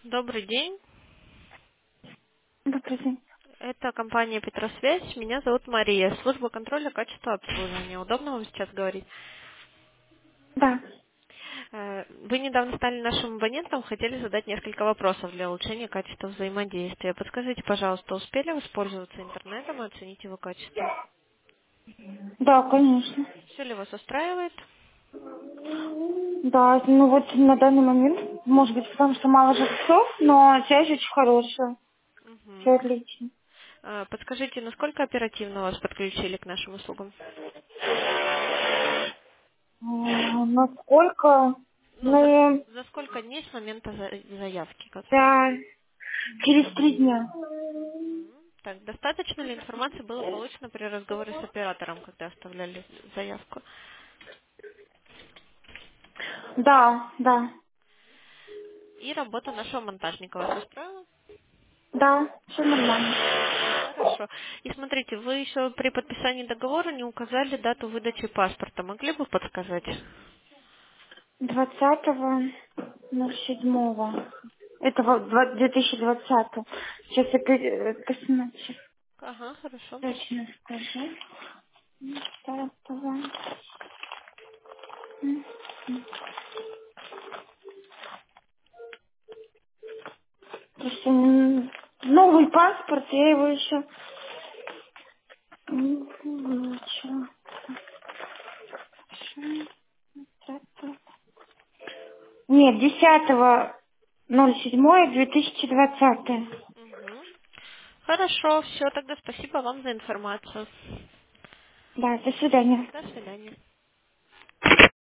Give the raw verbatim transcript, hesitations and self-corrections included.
Добрый день. Добрый день. Это компания Петросвязь. Меня зовут Мария. Служба контроля качества обслуживания. Удобно вам сейчас говорить? Да. Э, Вы недавно стали нашим абонентом, хотели задать несколько вопросов для улучшения качества взаимодействия. Подскажите, пожалуйста, успели воспользоваться интернетом и оценить его качество? Да, конечно. Все ли вас устраивает? Да, ну вот на данный момент, может быть, потому что мало жильцов, но связь очень хорошая. Все Мгм. отлично. Э, Подскажите, насколько оперативно вас подключили к нашим услугам? А, Насколько? Ну, за, Ну, за сколько дней с момента за- заявки? Как? да, через три дня. Мгм. Так, достаточно ли информации было получено при разговоре с оператором, когда оставляли заявку? Да, да, И работа нашего монтажника вас устроила? да, все нормально. Хорошо. И смотрите, вы еще при подписании договора не указали дату выдачи паспорта. Могли бы подсказать? Двадцатого ноль седьмого. Это вот два- две тысячи двадцатого. Сейчас я пер- э, посмотрю. Ага, хорошо. Точно скажу. Двадцатого. Просто м, новый паспорт, я его еще не получила. Нет, десятого ноль седьмое две тысячи двадцатое. Угу. Хорошо, все, тогда спасибо вам за информацию. Да, до свидания. До свидания.